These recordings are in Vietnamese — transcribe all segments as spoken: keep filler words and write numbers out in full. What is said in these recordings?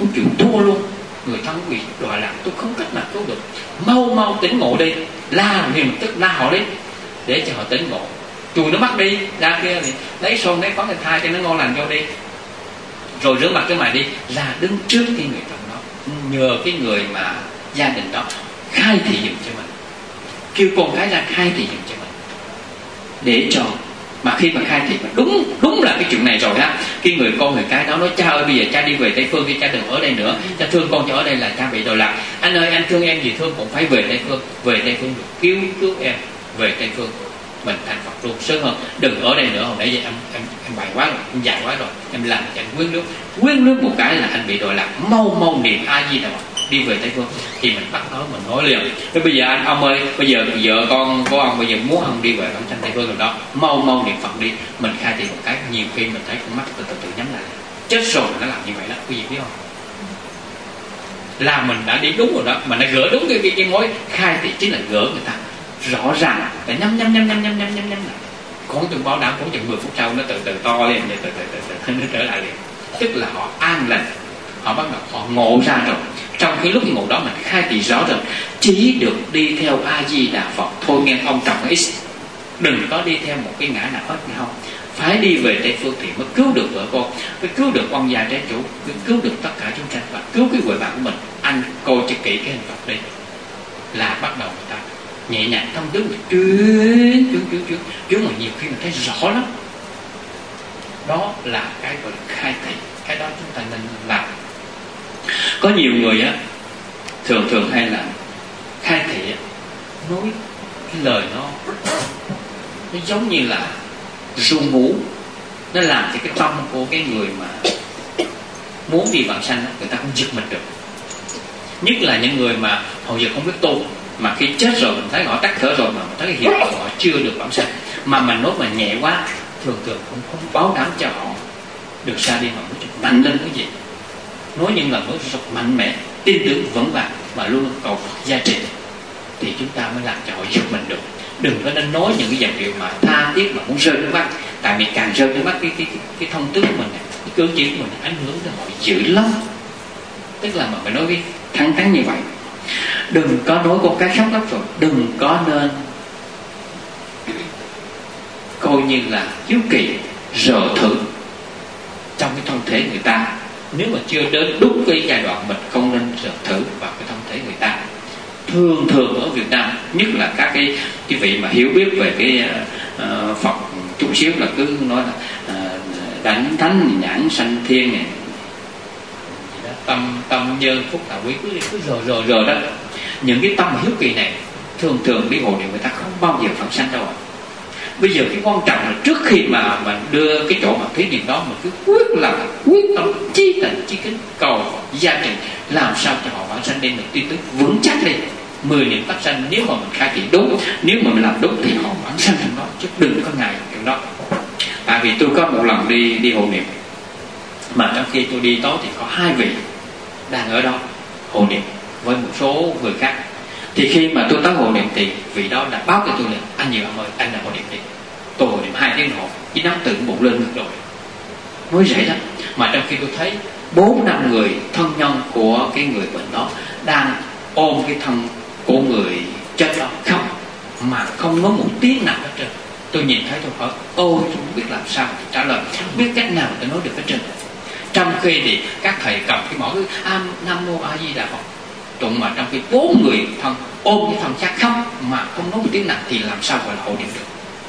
tôi chịu thua luôn, người thân bị đọa lạc, tôi không cách nào cứu được, mau mau tỉnh ngộ đi, la liền một tức la họ đi để cho họ tỉnh ngộ, chùi nước mắt đi ra kia thì lấy son lấy phấn thai cho nó ngon lành vô đi, rồi rửa mặt cái mày đi, ra đứng trước cái người thân đó, nhờ cái người mà gia đình đó khai thị giùm cho mình, kêu con cái ra khai thị giùm cho mình, để cho mà khi mà khai thị mà đúng đúng là cái chuyện này rồi á, cái người con người cái đó nói cha ơi bây giờ cha đi về Tây Phương đi, cha đừng ở đây nữa, cha thương con cho ở đây là cha bị đọa lạc, anh ơi anh thương em gì thương cũng phải về Tây Phương, về Tây Phương được cứu cứu em về Tây Phương, mình thành Phật luôn sớm hơn, đừng ở đây nữa, hồi nãy giờ em em em bày quá rồi, em dài quá rồi, em làm cho anh quyến nước quyến nước một cái là anh bị đọa lạc, mau mau niệm A Di Đà Phật đi về Tây Phương. Thì mình bắt đó mình nói liền, thế bây giờ anh ông ơi, bây giờ vợ con của ông bây giờ muốn ông đi về bản sanh Tây Phương rồi đó, mau mau niệm Phật đi, mình khai thị một cái, nhiều khi mình thấy con mắt từ từ từ nhắm lại, chết rồi nó làm như vậy đó, quý vị biết không? Là mình đã đi đúng rồi đó, mình đã gỡ đúng cái cái, cái mối khai thị chính là gỡ người ta rõ ràng, phải nhắm nhắm nhắm nhắm nhắm nhắm nhắm nhắm lại, còn từng bảo đảm cũng chừng mười phút sau nó từ từ to lên, từ từ từ từ nó trở lại liền, tức là họ an lành, họ bắt đầu họ ngộ ra rồi. Trong cái lúc ngộ đó mình khai thị rõ ràng, chỉ được đi theo A Di Đà Phật thôi nghe ông trọng X, đừng có đi theo một cái ngã nào hết nghe không? Phải đi về Tây Phương thì mới cứu được vợ con, mới cứu được ông già trái chủ, mới cứu được tất cả chúng sanh và cứu cái huệ mạng của mình. Anh coi cho kỹ cái hình Phật đi, là bắt đầu người ta nhẹ nhàng thông tướng chuyến chuyến chuyến chuyến chuyến mà nhiều khi mình thấy rõ lắm. Đó là cái gọi là khai thị, cái đó chúng ta nên làm. Có nhiều người á thường thường hay là khai thị á, nói cái lời nó nó giống như là ru ngủ, nó làm cho cái tâm của cái người mà muốn đi vãng sanh người ta không giật mình được. Nhất là những người mà hồi giờ không biết tu, mà khi chết rồi mình thấy họ tắt thở rồi mà mình thấy hiểu họ chưa được vãng sanh, mà mình nói mà nhẹ quá, thường thường cũng không báo đảm cho họ được ra đi, mà nói cho mạnh lên cái gì, nói những lời nói rất mạnh mẽ, tin tưởng vững vàng và luôn cầu Phật gia trì, thì chúng ta mới làm cho họ giật mình được. Đừng có nên nói những cái dòng điệu mà tha thiết mà muốn rơi nước mắt, tại vì càng rơi nước mắt cái cái cái, cái thông tướng của mình, cái cử chỉ của mình ảnh hưởng đến họ dữ lắm. Tức là mình phải nói cái thẳng thắn như vậy. Đừng có nói con cái khóc lóc rồi, đừng có nên coi như là hiếu kỳ rờ thử trong cái thân thể người ta. Nếu mà chưa đến đúng cái giai đoạn mình không nên rờ thử vào cái thân thể người ta. Thường thường ở Việt Nam, nhất là các cái cái vị mà hiểu biết về cái uh, Phật chút xíu là cứ nói là uh, đánh thánh nhãn sanh thiên này, tâm tâm nhân phúc tạo quý, cứ cứ rờ rờ rờ đó. Những cái tâm hiếu kỳ này thường thường đi hộ niệm người ta không bao giờ phản sanh đâu. Bây giờ cái quan trọng là trước khi mà mình đưa cái chỗ mà thí nghiệm đó, mình cứ quyết là quyết tâm chí tình chí kính cầu gia trì, làm sao cho họ phản sanh đi, mình tin tưởng vững chắc đi. Mười niệm tác sanh, nếu mà mình khai thị đúng, nếu mà mình làm đúng thì họ phản sanh trong đó, chứ đừng có ngại chuyện đó. Tại vì tôi có một lần đi đi hộ niệm, mà trong khi tôi đi tối thì có hai vị đang ở đó hộ niệm với một số người khác. Thì khi mà tôi tới hộ niệm thì vị đó đã báo cho tôi là anh nhiều ông ơi, anh là hộ niệm đi. Tôi hộ niệm hai tiếng hộ, chỉ nắm tự bụng lên được rồi. Nói dễ lắm. Mà trong khi tôi thấy bốn năm người thân nhân của cái người bệnh đó đang ôm cái thân của người chết đó khóc mà không nói một tiếng nào hết trơn. Tôi nhìn thấy tôi hỏi, ôi tôi không biết làm sao để trả lời, không biết cách nào để nói được hết trơn. Trong khi thì các thầy cầm cái mỏ cứ Nam Mô A Di Đà Phật tụng, mà trong khi bốn người thân ôm cái thân xác khóc mà không nói một tiếng nào thì làm sao gọi là hộ niệm được.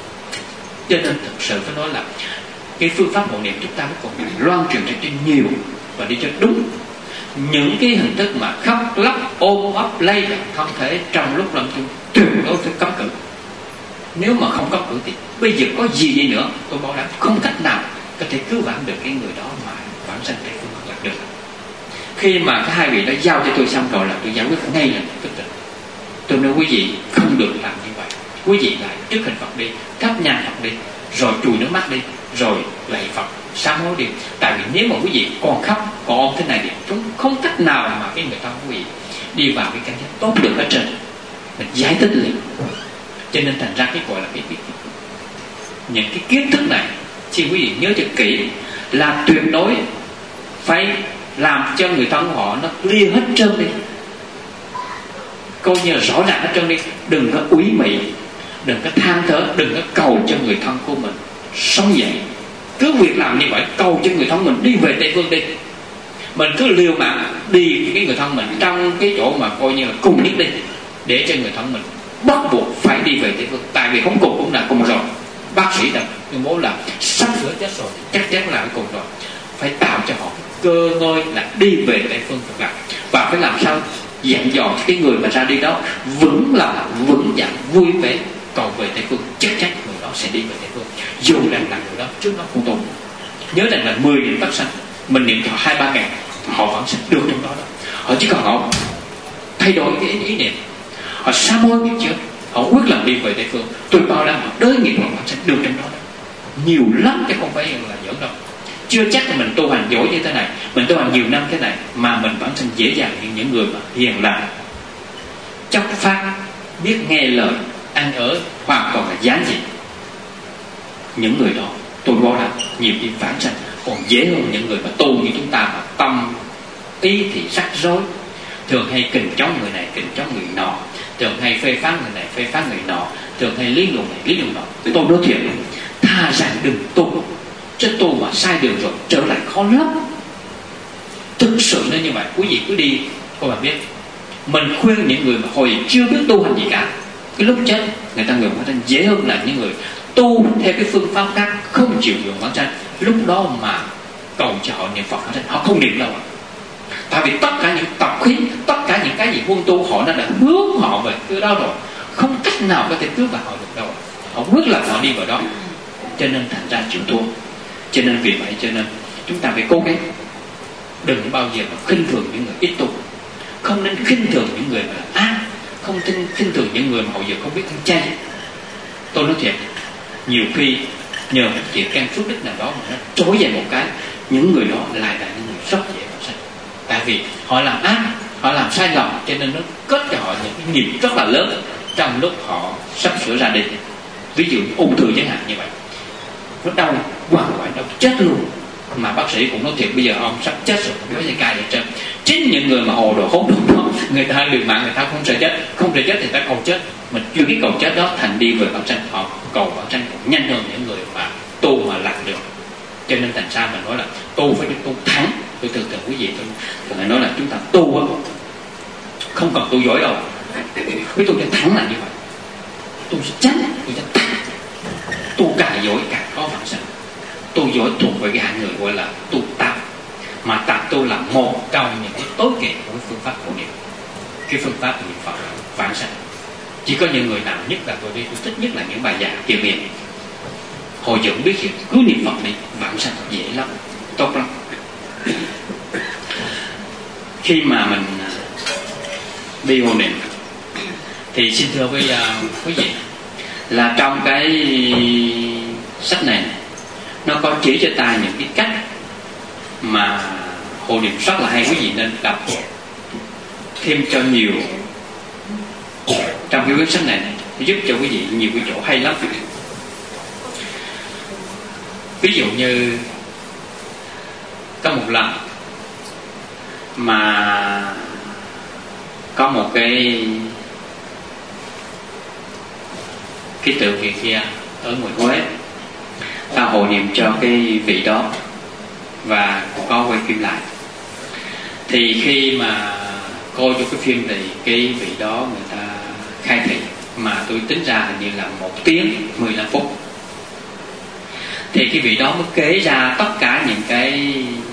Cho nên thực sự phải nói là cái phương pháp hộ niệm chúng ta mới còn loan truyền ra cho nhiều và đi cho đúng. Những cái hình thức mà khóc lóc ôm ấp lay động thân thể trong lúc lâm chung tuyệt đối phải cấm cự. Nếu mà không cấm cự thì bây giờ có gì đi nữa tôi bảo đảm không cách nào có thể cứu vãn được cái người đó mà vãng sanh Tây Phương Cực Lạc được. Khi mà cái hai vị đó giao cho tôi xong rồi là tôi giải quyết ngay là quyết định. Tôi nói quý vị không được làm như vậy. Quý vị lại trước hình Phật đi, thắp nhang Phật đi, rồi chùi nước mắt đi, rồi lạy Phật sám hối đi. Tại vì nếu mà quý vị còn khóc còn ôm thế này thì chúng không cách nào mà cái người thân quý vị đi vào cái cảnh giới tốt được ở trên. Mình giải thích liền. Cho nên thành ra cái gọi là cái, cái, cái những cái kiến thức này xin quý vị nhớ cho kỹ là tuyệt đối phải làm cho người thân của họ nó lia hết trơn đi, coi như là rõ ràng hết trơn đi. Đừng có úy mị, đừng có than thở, đừng có cầu cho người thân của mình sống dậy. Cứ việc làm như vậy, cầu cho người thân mình đi về Tây Phương đi. Mình cứ liều mạng đi cái người thân mình trong cái chỗ mà coi như là cùng nhất đi, để cho người thân mình bắt buộc phải đi về Tây Phương. Tại vì không cùng cũng là cùng rồi. Bác sĩ đã tuyên bố là sắp sửa chết rồi, chắc chắn là cùng rồi. Phải tạo cho họ cơ ngơi là đi về Tây Phương cực lạc. Và phải làm sao dặn dò cái người mà ra đi đó vững lòng, vững dạ, vui vẻ cầu về Tây Phương. Chắc chắn người đó sẽ đi về Tây Phương, dù rằng là người đó trước đó không tu. Nhớ rằng là mười niệm tác sanh, mình niệm cho hai ba ngày họ vẫn sẽ được trong đó đó. Họ chỉ cần họ thay đổi cái ý, ý niệm, họ sám hối nghiệp trước, họ quyết làm đi về Tây Phương, tôi bảo đảm họ đới nghiệp họ sẽ được trong đó, đó. Nhiều lắm chứ không phải là giỡn đâu. Chưa chắc là mình tu hành giỏi như thế này, mình tu hành nhiều năm thế này mà mình vẫn sinh dễ dàng như những người mà hiền lành, chất phát, biết nghe lời, ăn ở hoàn toàn là giản dị. Những người đó tôi bảo đảm nhiều khi phản sanh còn dễ hơn những người mà tu như chúng ta mà tâm ý thì rắc rối, thường hay kình chống người này kình chống người nọ, thường hay phê phán người này phê phán người nọ, thường hay lý luận này lý luận nọ. Tôi nói thiệt, tha rằng đừng tu, chứ tu mà sai đường rồi trở lại khó lắm. Thực sự nên như vậy. Quý vị cứ đi, các bạn biết, mình khuyên những người mà hồi chưa biết tu hành gì cả, cái lúc chết người ta người ta dễ hơn là những người tu theo cái phương pháp khác, không chịu dùng quán tranh. Lúc đó mà cầu cho họ niệm Phật, họ không niệm đâu ạ. Tại vì tất cả những tập khí, tất cả những cái gì huân tu họ nó đã hướng họ về cái đó rồi, không cách nào có thể cứu vào họ được đâu. Họ quyết là họ đi vào đó, cho nên thành ra chịu thua. Cho nên vì vậy cho nên chúng ta phải cố gắng, đừng bao giờ mà khinh thường những người ít tu, không nên khinh thường những người mà ác, không tin khinh thường những người mà họ giờ không biết ăn chay. Tôi nói thiệt, nhiều khi nhờ một chuyện căn phước đức nào đó mà nó trỗi dậy một cái, những người đó lại là những người rất dễ vào sanh. Tại vì họ làm ác, họ làm sai lầm, cho nên nó kết cho họ những cái nghiệp rất là lớn trong lúc họ sắp sửa ra đi. Ví dụ ung thư chẳng hạn như vậy, nó đau hoàn toàn đau chết luôn, mà bác sĩ cũng nói thiệt bây giờ ông sắp chết rồi, không có dây cai gì hết trơn. Chính những người mà hồ đồ hốt đúng đó, người ta liều mạng, người ta không sợ chết, không sợ chết thì người ta cầu chết. Mình chưa biết cầu chết đó thành đi về bản tranh, họ cầu bản tranh cũng nhanh hơn những người mà tu mà lạc được. Cho nên thành ra mình nói là tu phải được tu thắng. Tôi thường thường quý vị tôi thường nói là chúng ta tu á, không cần tu giỏi đâu, với tu cho thắng là như vậy. Tu sẽ tránh, tu sẽ thắng. Tu càng giỏi càng có bản sanh. Tu giỏi thuộc về cái hạng người gọi là tu tạp, mà tạp tu là một trong những cái tối kỵ của phương pháp hộ niệm, cái phương pháp niệm Phật vãng sanh. Chỉ có những người nào nhất là tôi đi tôi thích nhất là những bài giảng kiều miền, hồi dưỡng biết hiểu, cứ niệm Phật đi vãng sanh dễ lắm, tốt lắm. Khi mà mình đi hộ niệm thì xin thưa với uh, quý vị là trong cái sách này nó có chỉ cho ta những cái cách mà hộ niệm rất là hay. Quý vị nên đọc thêm cho nhiều trong cái cuốn sách này, này giúp cho quý vị nhiều cái chỗ hay lắm. Ví dụ như có một lần mà có một cái cái tượng Việt kia ở ngoài Huế, ta hộ niệm cho cái vị đó và có quay phim lại. Thì khi mà coi cho cái phim thì cái vị đó người ta khai thị mà tôi tính ra hình như là một tiếng mười lăm phút. Thì cái vị đó mới kể ra tất cả những cái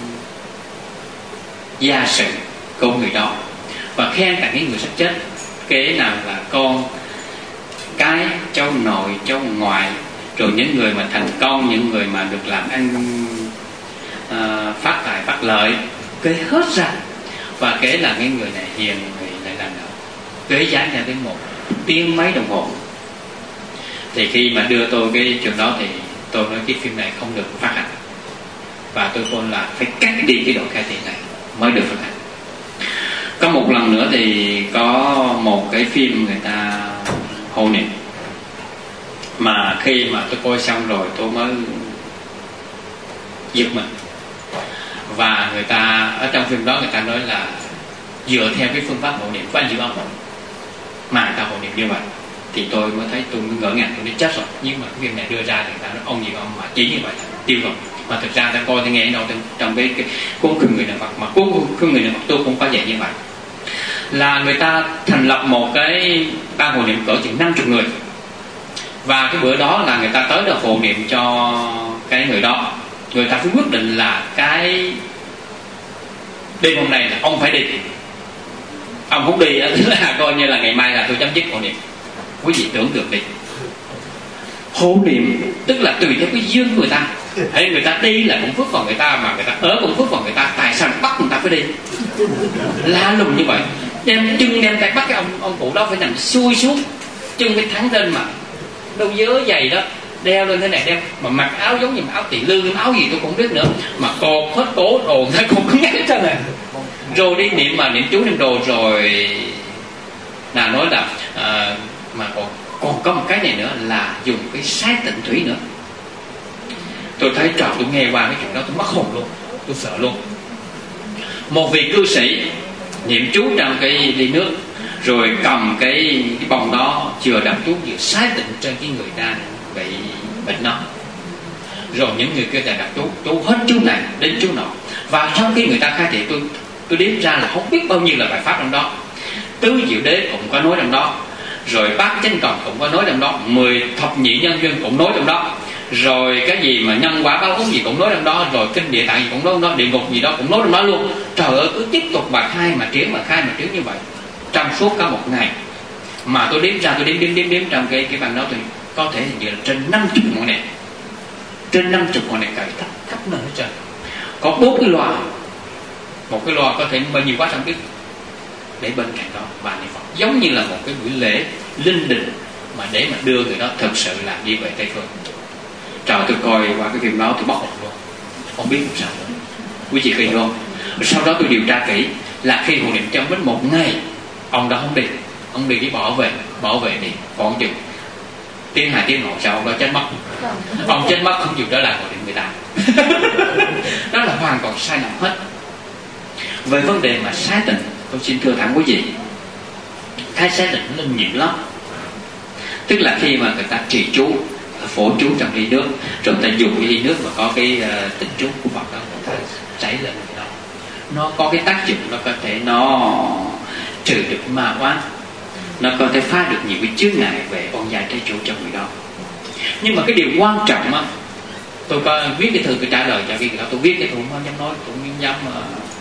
gia sự của người đó và khen cả những người sắp chết, kể nào là con cái, cháu nội, cháu ngoại, rồi những người mà thành công, những người mà được làm ăn uh, phát tài phát lợi, kể hết ra. Và kể là cái người này hiền, người này làm nào, kể giá ra đến một tiếng mấy đồng hồ. Thì khi mà đưa tôi cái trường đó thì tôi nói cái phim này không được phát hành, và tôi phone là phải cắt đi cái đoạn khai thị này mới được phát hành. Có một lần nữa thì có một cái phim người ta hộ niệm, mà khi mà tôi coi xong rồi tôi mới giật mình. Và người ta ở trong phim đó người ta nói là dựa theo cái phương pháp hộ niệm của anh Diệu Âm mà người ta hộ niệm như vậy, thì tôi mới thấy tôi mới ngỡ ngàng, tôi nói chết rồi. Nhưng mà cái phim này đưa ra thì người ta nói ông Diệu Âm mà chỉ như vậy tiêu rồi. Mà thực ra ta coi ta nghe đâu trong cái, cái cuốn Khuyên Người Niệm Phật, mà cuốn Khuyên Người Niệm Phật tôi cũng có dạy như vậy, là người ta thành lập một cái ban hộ niệm cỡ chừng năm mươi người, và cái bữa đó là người ta tới được hộ niệm cho cái người đó. Người ta phải quyết định là cái đêm hôm nay là ông phải đi, ông không đi tức là coi như là ngày mai là tôi chấm dứt hộ niệm. Quý vị tưởng được đi, hộ niệm tức là tùy theo cái duyên của người ta. Hay người ta đi là cũng phước vào người ta, mà người ta ở cũng phước vào người ta, tại sao bắt người ta phải đi la lùng như vậy? Đem chân đem tay bắt cái ông ông cụ đó phải nằm xuôi xuống, chân phải thẳng lên, mà đâu dớ giày đó đeo lên thế này, đeo mà mặc áo giống như áo tỳ lương, áo gì tôi cũng biết nữa, mà cột hết cổ đồ thấy còn cứng ngắt hết này. Rồi đi niệm mà niệm chú niệm đồ rồi là nói là à, mà còn còn có một cái này nữa là dùng cái sái tịnh thủy nữa. Tôi thấy trời, tôi nghe qua cái chuyện đó tôi mất hồn luôn, tôi sợ luôn. Một vị cư sĩ niệm chú trong cái ly nước, rồi cầm cái, cái bông đó vừa đọc chú vừa sái tịnh trên cái người ta bị bệnh đó. Rồi những người kia là đọc chú, chú hết chú này đến chú nọ, và trong khi người ta khai thị, tôi tôi đếm ra là không biết bao nhiêu là bài pháp trong đó. Tứ diệu đế cũng có nói trong đó, rồi bát chánh cần cũng có nói trong đó, mười thập nhị nhân duyên cũng nói trong đó, rồi cái gì mà nhân quả báo ứng gì cũng nói trong đó, rồi kinh địa tạng gì cũng nói trong đó, địa ngục gì đó cũng nói trong đó luôn. Trời ơi, cứ tiếp tục mà khai mà triển mà khai mà triển như vậy trong suốt cả một ngày. Mà tôi đếm ra, tôi đếm đếm đếm đếm trong cái cái bằng đó thì có thể hình như là trên năm chục ngọn đèn, trên năm chục ngọn đèn cày thắp khắp nơi hết trơn. Có bốn cái loa, một cái loa có thể bao nhiêu quá không biết, để bên cạnh đó và niệm Phật, giống như là một cái buổi lễ linh đình mà để mà đưa người đó thực sự là đi về Tây Phương. Trời, tôi coi qua cái phim đó tôi bất hồn luôn, không biết làm sao nữa. Quý vị kỳ không? Sau đó tôi điều tra kỹ là khi hộ niệm trong đến một ngày, ông đó không đi, ông đi cái bỏ về, bỏ về đi còn chừng tiếng hai tiếng ngồi sau ông đó chết mất. Ông chết mất không chịu trở lại hộ niệm người ta. Đó là hoàn toàn sai lầm hết. Về vấn đề mà sái tịnh, tôi xin thưa thẳng quý vị, cái sái tịnh nó nhiều lắm. Tức là khi mà người ta trì chú, phổ chú trong ly nước, rồi người ta dùng cái ly nước mà có cái uh, tịnh chú của Phật đó, người ta chảy lên cái đó, nó có cái tác dụng, nó có thể nó trừ được ma oán, nó có thể phá được nhiều cái chướng ngại về oan gia trái chủ cho người đó. Nhưng mà cái điều quan trọng á, tôi có viết cái thư tôi trả lời cho cái người đó, tôi viết cái tôi không dám nói, tôi không dám mà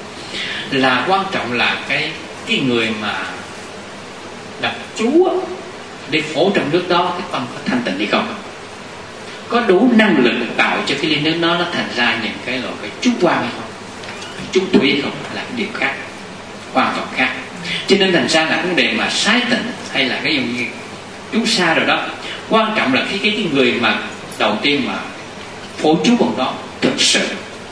là quan trọng là cái cái người mà đọc chú á, để phổ trong nước đó cái tâm có thanh tịnh hay không, có đủ năng lực tạo cho cái ly nước đó nó thành ra những cái loại cái chú quan hay không, chú thủy hay không, là cái điều khác, hoàn toàn khác. Cho nên thành ra là vấn đề mà sái tịnh hay là cái dùng như chú sa rồi đó, quan trọng là cái cái, cái người mà đầu tiên mà phổ chú bằng đó thực sự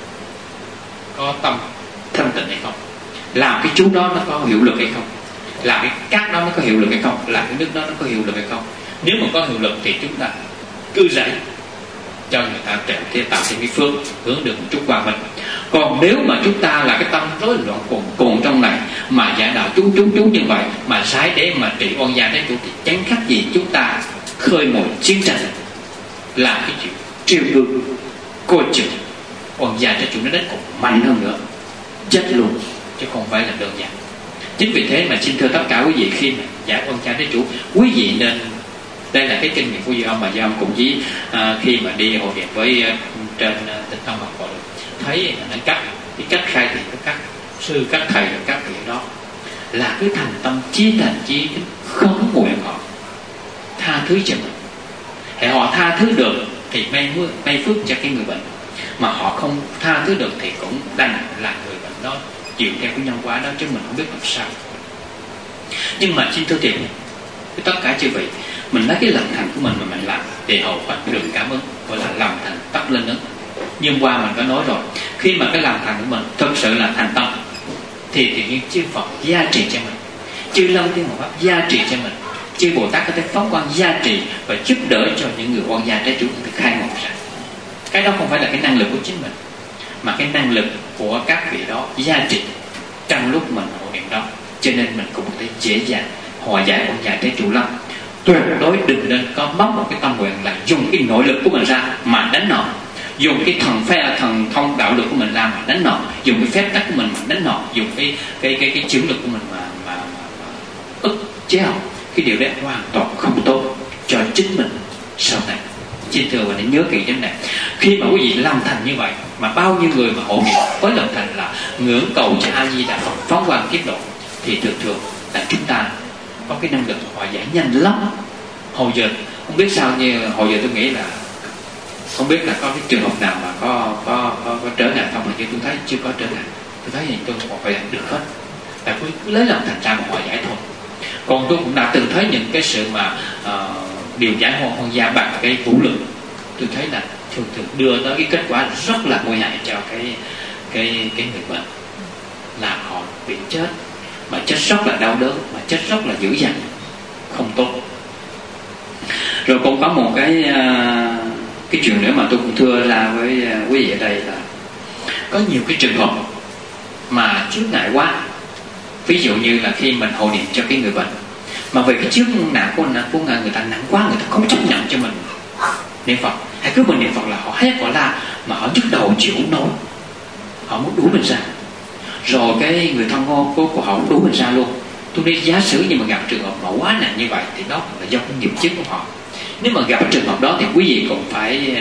có tâm thanh tịnh hay không, làm cái chú đó nó có hiệu lực hay không, làm cái cát đó nó có hiệu lực hay không, làm cái nước đó nó có hiệu lực hay không. Nếu mà có hiệu lực thì chúng ta cứ dạy cho người ta để, để tạo thêm cái phước hướng được một chút qua mình. Còn nếu mà chúng ta là cái tâm rối loạn cuồn cuộn trong này mà giải đạo chú chú chú như vậy mà sái để mà trị oan gia trái chủ, thì chẳng khác gì chúng ta khơi mồi chiến tranh, làm cái chuyện triều cương coi chừng oan gia trái chủ nó đến còn mạnh hơn nữa, chết luôn chứ không phải là đơn giản. Chính vì thế mà xin thưa tất cả quý vị, khi mà giải oan gia trái chủ, quý vị nên, đây là cái kinh nghiệm của Duy Ông mà Duy Ông cũng với à, khi mà đi hội điện với uh, trên uh, Tịnh Tông Học Phật thấy nó cách cái cách khai thị của các sư các thầy và các vị đó là cứ thành tâm chí thành chí không nguyện họ tha thứ cho mình. Hệ họ tha thứ được thì may mưa may phước cho cái người bệnh, mà họ không tha thứ được thì cũng đành là người bệnh đó chịu theo cái nhân quả đó, chứ mình không biết làm sao. Nhưng mà xin thưa thiệt, tất cả chư vị, mình lấy cái lòng thành của mình mà mình làm thì hầu Phật đường cảm ứng, gọi là lòng thành tắt lên ứng. Nhưng qua mình có nói rồi, khi mà cái lòng thành của mình thực sự là thành tâm thì tự nhiên chư Phật gia trì cho mình, chư Long Thiên Hộ Pháp gia trì cho mình, chư Bồ Tát có thể phóng quang gia trì và giúp đỡ cho những người oan gia trái chủ được khai ngộ ra. Cái đó không phải là cái năng lực của chính mình, mà cái năng lực của các vị đó gia trị trong lúc mình hộ niệm đó, cho nên mình cũng có thể dễ dàng hòa giải con dài Tế Trụ Lâm. Tuyệt đối đừng nên có mất một cái tâm nguyện là dùng cái nội lực của mình ra mà đánh nọ, dùng cái thần phép thần thông đạo lực của mình ra mà đánh nọ, dùng cái phép tắc của mình mà đánh nọ, dùng cái cái cái cái chưởng lực của mình mà mà, mà, mà ức chế họ. Cái điều đấy hoàn toàn không tốt cho chính mình sau này. Xin thưa và nên nhớ kỹ điểm này. Khi mà quý vị làm thành như vậy, mà bao nhiêu người mà hộ niệm với lòng thành là ngưỡng cầu cho A Di Đà Phật phóng quang kiếp độ, thì thường thường là chúng ta có cái năng lực hòa giải nhanh lắm. Hồi giờ không biết sao, như hồi giờ tôi nghĩ là không biết là có cái trường hợp nào mà có có có, có trở ngại không, mà như tôi thấy chưa có trở ngại. Tôi thấy thì tôi hòa giải được hết, tại cứ lấy lòng thành ra mà hòa giải thôi. Còn tôi cũng đã từng thấy những cái sự mà uh, điều giải hoang hoang gia bằng cái vũ lực, tôi thấy là thường thường đưa tới cái kết quả rất là nguy hại cho cái cái cái người bệnh, làm họ bị chết, mà chết rất là đau đớn, mà chết rất là dữ dằn, không tốt. Rồi cũng có một cái uh, cái chuyện nữa mà tôi cũng thưa ra với uh, quý vị ở đây là có nhiều cái trường hợp mà chướng ngại quá. Ví dụ như là khi mình hộ niệm cho cái người bệnh, mà về cái chướng nặng của của người ta nặng quá, người ta không chấp nhận cho mình niệm Phật, hay cứ mình niệm Phật là họ hét họ la, mà họ nhức đầu chịu không nổi, họ muốn đuổi mình ra. Rồi cái người thân ngôn của, của họ cũng đuổi mình ra luôn. Tôi đi giả sử như mà gặp trường hợp mà quá nặng như vậy thì đó là do cái nghiệp chướng của họ. Nếu mà gặp trường hợp đó thì quý vị cũng phải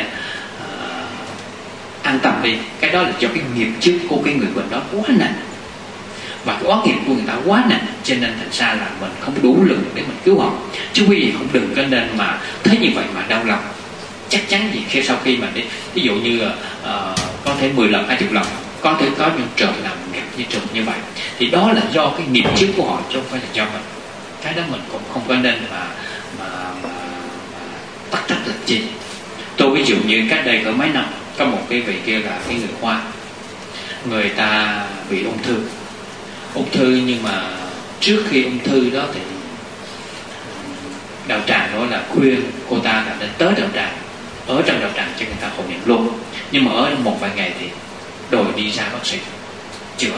uh, an tâm đi. Cái đó là do cái nghiệp chướng của cái người bệnh đó quá nặng, và cái oán nghiệp của người ta quá nặng, cho nên thành ra là mình không đủ lực để mình cứu họ. Chứ quý vị không đừng có nên mà thấy như vậy mà đau lòng. Chắc chắn gì khi sau khi mà đi, ví dụ như uh, có thể mười lần, hai chục lần, có thể có những trường nào gặp như trường như vậy, thì đó là do cái nghiệp chướng của họ, chứ không phải là do mình. Cái đó mình cũng không có nên mà mà, mà, mà tắc trách là chi. Tôi ví dụ như cách đây cỡ mấy năm, có một cái vị kia là cái người Hoa, người ta bị ung thư ung thư nhưng mà trước khi ung thư đó thì đạo tràng đó là khuyên cô ta là đến tới đạo tràng, ở trong đạo tràng cho người ta hộ niệm luôn. Nhưng mà ở một vài ngày thì đòi đi ra bác sĩ chữa.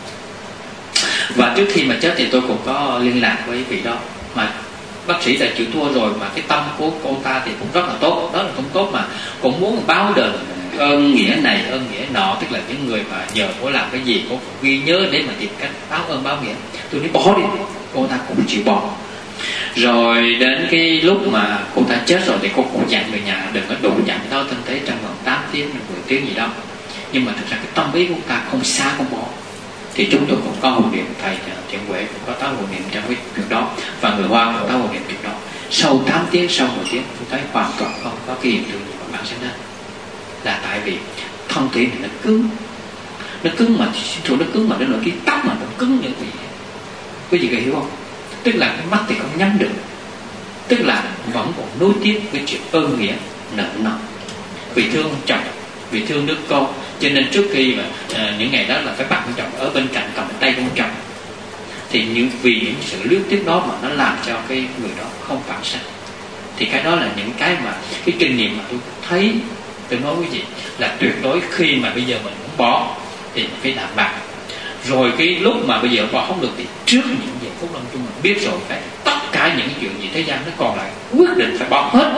Và trước khi mà chết thì tôi cũng có liên lạc với vị đó, mà bác sĩ đã chịu thua rồi, mà cái tâm của cô ta thì cũng rất là tốt, đó là cũng tốt, mà cũng muốn báo đền ơn nghĩa này ơn nghĩa nọ, tức là những người mà nhờ cô làm cái gì cô ghi nhớ để mà tìm cách báo ơn báo nghĩa. Tôi nói bỏ đi, cô ta cũng chịu bỏ. Rồi đến cái lúc mà cô ta chết rồi thì cô cũng dặn người nhà đừng có đụng chạm đó thân thế trong vòng tám tiếng mười tiếng gì đó. Nhưng mà thực ra cái tâm ý của cô ta không xa không bỏ, thì chúng tôi cũng có hộ niệm, thầy Thiện Huệ cũng có tới hộ niệm trong cái việc đó, và người Hoa cũng có hộ niệm việc đó. Sau tám tiếng, sau mười tiếng tôi thấy hoàn toàn không có cái hiện tượng gì mà bạn sẽ đến, là tại vì thân thể này nó cứng, nó cứng mà thôi nó cứng mà đến nỗi cái tóc mà nó cứng như vậy. Quý vị có hiểu không? Tức là cái mắt thì không nhắm được, tức là vẫn còn nối tiếp cái chuyện ơn nghĩa nợ nần, vì thương chồng, vì thương đứa con, cho nên trước khi mà à, những ngày đó là phải bắt ông chồng ở bên cạnh cầm tay của ông chồng. Thì những vì những sự luyến tiếc đó mà nó làm cho cái người đó không phản sát. Thì cái đó là những cái mà cái kinh nghiệm mà tôi thấy, tôi nói với gì là tuyệt đối khi mà bây giờ mình muốn bỏ thì mình phải đảm bảo. Rồi cái lúc mà bây giờ bỏ không được thì trước những giờ phút lâm chung mình biết rồi, phải tất cả những chuyện gì thế gian nó còn lại quyết định phải bỏ hết.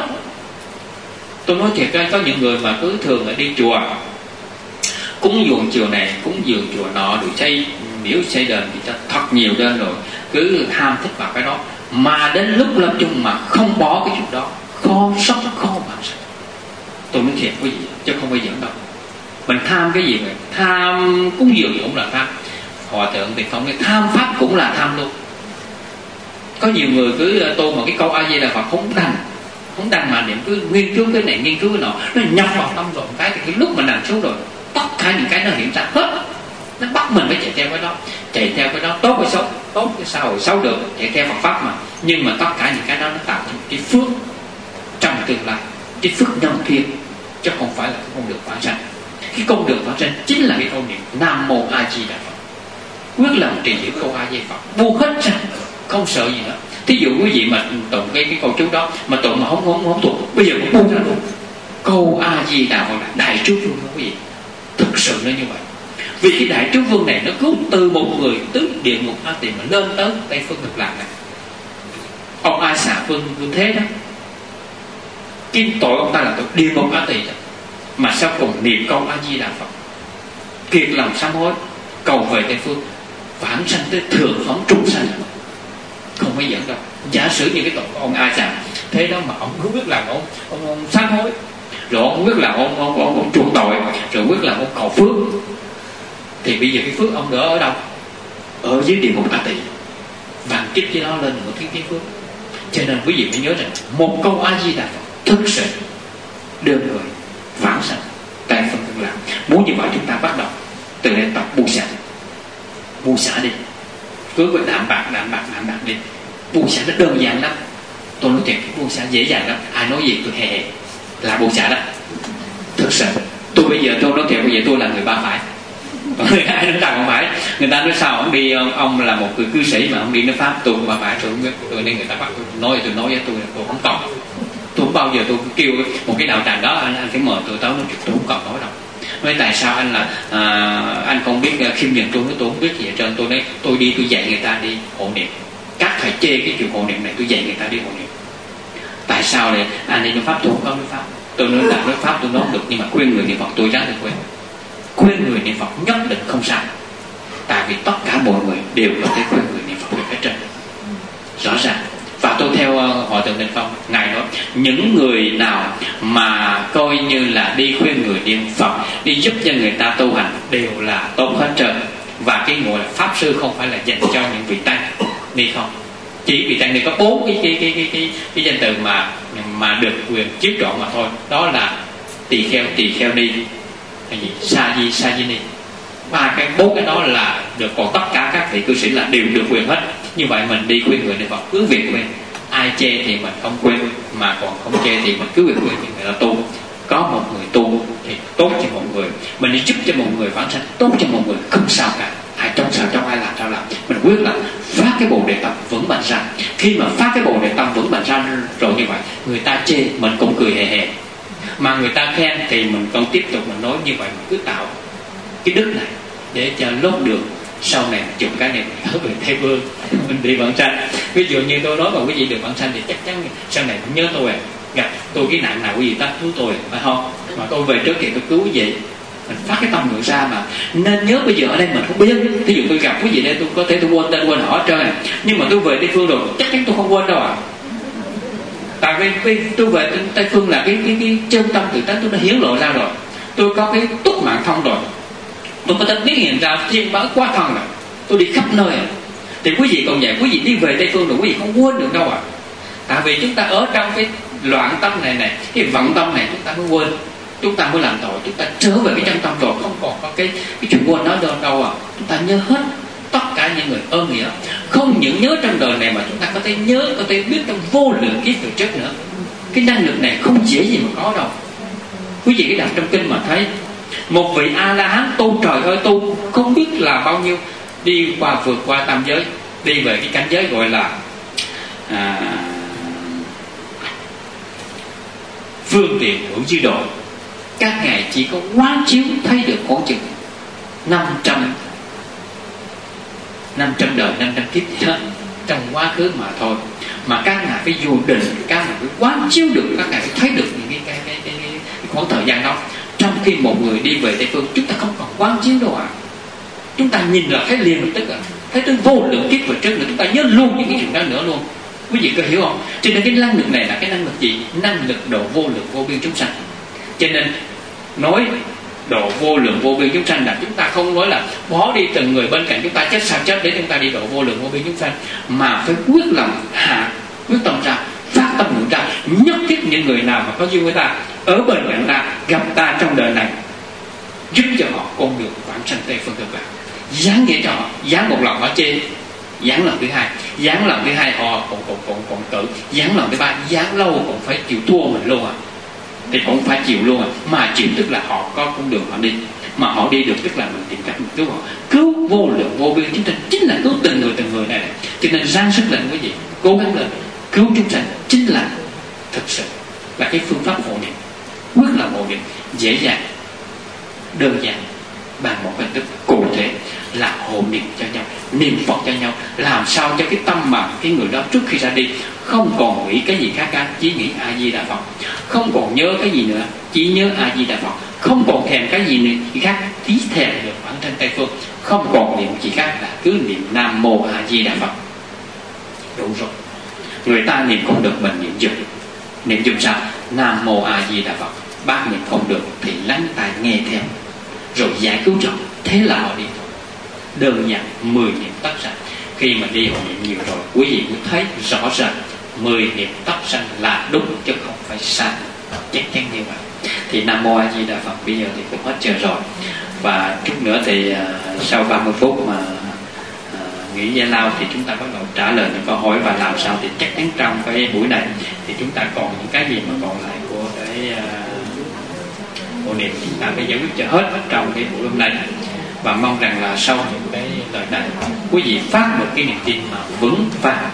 Tôi nói thiệt ra có những người mà cứ thường là đi chùa, cúng dường chùa này, cúng dường chùa nọ, rồi xây miếu xây đền thì thật nhiều lên, rồi cứ ham thích vào cái đó, mà đến lúc lâm chung mà không bỏ cái chuyện đó, khó rất khó mà. Tôi nói thiệt quý vị, chứ không bao giờ đâu. Mình tham cái gì vậy? Tham cúng dường cũng là tham, hòa thượng thì không, cái tham pháp cũng là tham luôn. Có nhiều người cứ tô một cái câu A Di Đà Phật không đành, không đành mà niệm, cứ nghiên cứu cái này nghiên cứu cái nọ, nó nhập vào tâm rồi một cái, thì cái lúc mình nằm xuống rồi tất cả những cái nó hiện ra hết, nó bắt mình phải chạy theo cái đó, chạy theo cái đó, tốt hay xấu, tốt cái sao rồi xấu được, chạy theo Phật pháp mà. Nhưng mà tất cả những cái đó nó tạo thành cái phước trong tương lai, cái phước nhân thiên, chứ không phải là cái con đường vãng sanh. Cái con đường vãng sanh chính là cái câu niệm Nam Mô A Di Đà Phật, quyết lòng trì giữ câu A Di Đà Phật, buông hết ra, không sợ gì nữa. Thí dụ quý vị mà tụng cái cái câu chú đó mà tụng mà không không không tụng, bây giờ cũng buông ra luôn. Câu A Di Đà Phật là đại trước luôn đó quý vị, thực sự nó như vậy. Vì cái đại chúng vương này nó cứu từ một người từ địa ngục A Tỳ mà lên tới Tây Phương Cực Lạc này. Ông A Xà Vương Vương Thế đó, cái tội ông ta là tội địa ngục A Tỳ đó, mà sau cùng niệm câu A Di Đà Phật, kiệt lòng sám hối, cầu về Tây Phương, vãng sanh tới thượng phẩm trung sanh. Không phải giỡn đâu. Giả sử như cái tội của ông A Xà thế đó mà ông cứ biết là ông ông, ông sám hối, rồi ông quyết là ông ông ông, ông chuộc tội, rồi quyết là ông cầu phước, thì bây giờ cái phước ông đỡ ở đâu? Ở dưới địa ngục A Tỳ, vàng kích cái đó lên một thiên thiên phước. Cho nên quý vị phải nhớ rằng một câu A Di Đà Phật thực sự đưa người vãng sanh tại Phật Cực Lạc. Muốn như vậy chúng ta bắt đầu từ đây tập buông xả, buông xả đi, cứ với đạm bạc đạm bạc đạm bạc đi. Buông xả nó đơn giản lắm. Tôi nói thiệt, buông xả dễ dàng lắm. Ai nói gì tôi hề hề là buông xả đó. Thực sự tôi bây giờ tôi nói thiệt, bây giờ tôi là người ba phải. Người ai nói rằng không phải. Người ta nói sao ông đi, ông, ông là một người cư sĩ mà ông đi nói pháp, tôi cũng ba phải. Tôi không biết, tôi nên người ta bắt tôi nói, tôi nói với tôi tôi không còn. Tôi không bao giờ tôi kêu một cái đạo tràng đó anh anh phải mời tôi tới nói chuyện, tôi không còn nói đâu. Nói tại sao anh là à, anh không biết khiêm nhường tôi, nói tôi không biết gì hết trơn. Tôi nói tôi đi tôi dạy người ta đi hộ niệm. Các thầy chê cái chuyện hộ niệm này, tôi dạy người ta đi hộ niệm. Tại sao lại anh đi nói pháp, tôi không có nói pháp. Tôi nói là nói pháp tôi nói được, nhưng mà khuyên người niệm Phật tôi ráng được khuyên. Khuyên người niệm Phật nhất định không sai. Tại vì tất cả mọi người đều có thể khuyên người niệm Phật được hết trơn, rõ ràng. Và tôi theo uh, Hòa Thượng Định Phong, ngài nói những người nào mà coi như là đi khuyên người niệm Phật, đi giúp cho người ta tu hành đều là tốt hết trơn. Và cái gọi là pháp sư không phải là dành cho những vị tăng đi không. Chỉ vị tăng này có bốn cái cái cái cái cái, cái danh từ mà mà được quyền chiếu trọn mà thôi. Đó là tỳ kheo, tỳ kheo ni, cái gì sa di, sa di ni. Ba cái bốn cái đó là được, còn tất cả các vị cư sĩ là đều được quyền hết. Như vậy mình đi khuyên người niệm Phật cứ việc khuyên, ai chê thì mình không khuyên, mà còn không chê thì mình cứ việc khuyên thì người ta tu. Có một người tu thì tốt cho một người, mình đi giúp cho một người vãng sanh tốt cho một người, không sao cả. Ai trong sao trong ai làm sao làm, mình quyết là phát cái bồ đề tâm vững mạnh ra. Khi mà phát cái bồ đề tâm vững mạnh ra rồi như vậy, người ta chê mình cũng cười hề hề, mà người ta khen thì mình còn tiếp tục mình nói như vậy. Mình cứ tạo cái đức này để cho lót đường sau này mình chụp cái này mình ở về Tây Phương, mình đi vãng sanh. Ví dụ như tôi nói mà quý vị được vãng sanh thì chắc chắn sau này cũng nhớ tôi, gặp tôi cái nạn nào quý vị ta cứu tôi, phải không? Mà tôi về trước thì tôi cứu quý vị. Mình phát cái tâm người ra mà. Nên nhớ bây giờ ở đây mình không biết. Ví dụ tôi gặp quý vị đây, tôi có thể tôi quên tên quên họ hết trơn, nhưng mà tôi về Tây Phương rồi chắc chắn tôi không quên đâu ạ. À. Tại vì tôi về Tây Phương là cái cái cái chân tâm tự tánh tôi đã hiển lộ ra rồi. Tôi có cái túc mạng thông rồi, tôi có thể biết hiện ra thiên báo quá thân rồi. Tôi đi khắp nơi. Thì quý vị còn vậy, quý vị đi về Tây Phương rồi quý vị không quên được đâu ạ. À. Tại vì chúng ta ở trong cái loạn tâm này này, cái vận tâm này chúng ta mới quên, chúng ta mới làm tội. Chúng ta trở về cái chân tâm rồi không còn có cái cái chuyện quên nói đâu đâu à. Chúng ta nhớ hết tất cả những người ơn nghĩa, không những nhớ trong đời này mà chúng ta có thể nhớ, có thể biết trong vô lượng kiếp về trước nữa. Cái năng lực này không dễ gì mà có đâu. Quý vị cái đọc trong kinh mà thấy một vị A La Hán tu, trời ơi tu không biết là bao nhiêu, đi qua vượt qua tam giới, đi về cái cảnh giới gọi là à, phương tiện hữu dư độ. Các ngài chỉ có quán chiếu thấy được khoảng chừng năm trăm năm trăm đời, năm trăm kiếp gì hết trong quá khứ mà thôi. Mà các ngài phải vô định, các ngài phải quán chiếu được, các ngài phải thấy được những cái, cái, cái, cái, cái, cái khoảng thời gian đó. Trong khi một người đi về Tây Phương, chúng ta không còn quán chiếu đâu à. Chúng ta nhìn là thấy liền lập tức à. Thấy tới vô lượng kiếp về trước nữa, chúng ta nhớ luôn những cái chuyện đó nữa luôn. Quý vị có hiểu không? Cho nên cái năng lực này là cái năng lực gì? Năng lực độ vô lượng vô biên chúng sanh. Cho nên nói độ vô lượng vô biên chúng sanh là chúng ta không nói là bỏ đi từng người bên cạnh chúng ta chết sao chết để chúng ta đi độ vô lượng vô biên chúng sanh, mà phải quyết lòng hạ quyết tâm ra, phát tâm nguyện ra, nhất thiết những người nào mà có duyên với ta, ở bên cạnh ta, gặp ta trong đời này, giúp cho họ con đường vãng sanh Tây Phương Cực Lạc. Giáng nghĩa cho họ, giáng một lần họ chê, giáng lần thứ hai, giáng lần thứ hai họ còn còn còn còn tự, giáng lần thứ ba, giáng lâu còn phải chịu thua mình luôn à. Thì cũng phải chịu luôn à. Mà chịu tức là họ có con đường họ đi, mà họ đi được tức là mình tìm cách mình cứu họ, cứu vô lượng vô biên chúng sanh, chính là cứu từng người từng người này. Cho nên ráng sức lên quý vị, cố gắng lên cứu chúng sanh, chính là thực sự là cái phương pháp hộ niệm. Quyết là hộ niệm dễ dàng, đơn giản, bằng một hình thức cụ thể là hộ niệm cho nhau, niệm Phật cho nhau, làm sao cho cái tâm mà cái người đó trước khi ra đi không còn nghĩ cái gì khác cả, chỉ nghĩ A Di Đà Phật, không còn nhớ cái gì nữa, chỉ nhớ A Di Đà Phật, không còn thèm cái gì nữa gì khác, tí thèm được bản thân Tây phương, không còn niệm gì khác, là cứ niệm Nam Mô A Di Đà Phật đủ rồi. Người ta niệm không được mình niệm dùm. Niệm dùm sao? Nam Mô A Di Đà Phật. Bác niệm không được thì lắng tai nghe theo, rồi giải cứu cho. Thế là họ đi thôi. Đơn giản mười niệm tất sanh. Khi mà đi họ niệm nhiều rồi, quý vị mới thấy rõ ràng mười niệm tất sanh là đúng chứ không phải sai. Chắc chắn như vậy. Thì Nam Mô A Di Đà Phật bây giờ thì cũng hết giờ rồi. Và chút nữa thì uh, sau ba mươi phút mà nghỉ giải lao thì chúng ta bắt đầu trả lời những câu hỏi, và làm sao thì chắc chắn trong cái buổi này thì chúng ta còn những cái gì mà còn lại của cái hộ uh, niệm chúng ta phải giải quyết cho hết trong cái buổi hôm nay. Và mong rằng là sau những cái lời này quý vị phát một cái niềm tin mà vững vàng,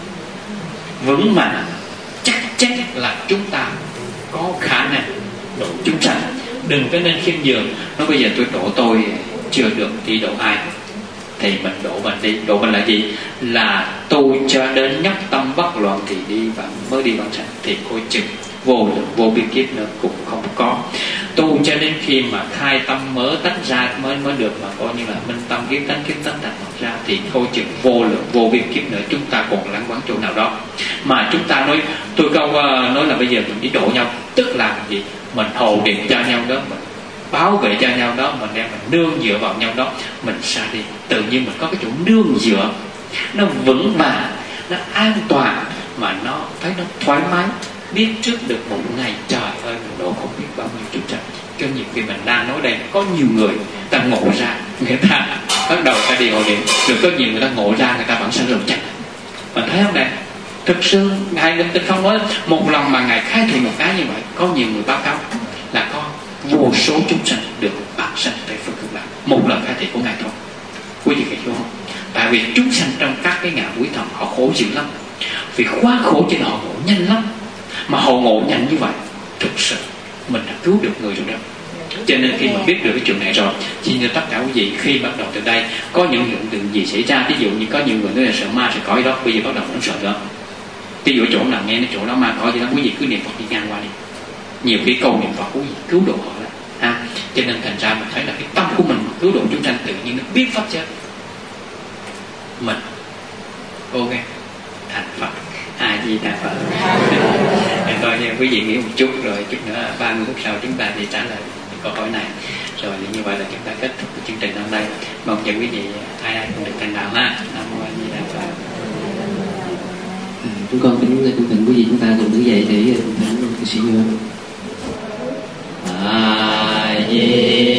vững mạnh, chắc chắn là chúng ta có khả năng độ chúng sanh. Đừng có nên khiêm nhường nói bây giờ tôi độ tôi chưa được thì độ ai, thì mình độ mình đi. Độ mình là gì? Là tu cho đến nhất tâm bất loạn thì đi và mới đi vãng sanh. Thì coi chừng vô lượng vô biên kiếp nữa cũng không có. Tu cho đến khi mà khai tâm mới tách ra mới mới được, mà coi như là minh tâm kiến tánh kiến tánh thành thật ra, thì coi chừng vô lượng vô biên kiếp nữa chúng ta còn lắng quán chỗ nào đó. Mà chúng ta nói, tôi câu nói là bây giờ mình đi độ nhau, tức là gì? Mình hộ niệm cho nhau đó, mình bảo vệ cho nhau đó, mình đem mình nương dựa vào nhau đó, mình xa đi tự nhiên mình có cái chỗ nương dựa, nó vững vàng, nó an toàn, mà nó thấy nó thoải mái, biết trước được một ngày trời ơi mình độ không biết bao nhiêu chúng sanh. Cho nhiều khi mình đang nói đây có nhiều người ta ngộ ra, người ta bắt đầu ta đi hộ niệm, rồi có nhiều người ta ngộ ra người ta vẫn sanh lục chắc. Mình thấy không đây? Thực sự ngài Linh Tinh không nói một lần mà ngài khai thị một cái như vậy, có nhiều người báo cáo là có vô số chúng sanh được bản sanh Tây phương Cực Lạc. Một lần khai thị của ngài thôi. Quý vị hiểu không? Tại vì chúng sanh trong các cái ngạ quỷ thần họ khổ dữ lắm, vì quá khổ cho nên họ ngộ nhanh lắm. Mà họ ngộ nhanh như vậy, thực sự mình đã cứu được người rồi đó. Cho nên khi mà biết được cái chuyện này rồi, chỉ như tất cả quý vị khi bắt đầu từ đây có những hiện tượng gì xảy ra, ví dụ như có nhiều người nói là sợ ma sợ cõi đó, bây giờ bắt đầu không sợ nữa. Ví dụ chỗ nào nghe nó chỗ đó ma cõi gì đó, quý vị cứ niệm Phật đi ngang qua đi. Nhiều cái câu niệm Phật quý vị cứu độ họ đó. Ha? Cho nên thành ra mình thấy là cái tâm của mình cứu độ chúng sanh tự nhiên nó biết pháp chết. Mình ok thành Phật. A Di Đà Phật. Để coi nha quý vị nghĩ một chút, rồi chút nữa ba mươi phút sau chúng ta đi trả lời câu hỏi này. Rồi như vậy là chúng ta kết thúc chương trình hôm nay. Mong cho quý vị ai ai cũng được thành đạo ha. Nam Mô A Di Đà Phật. Chúng con kính cung thỉnh quý vị chúng ta cùng đứng dậy để cung thỉnh cư sĩ Như. A Di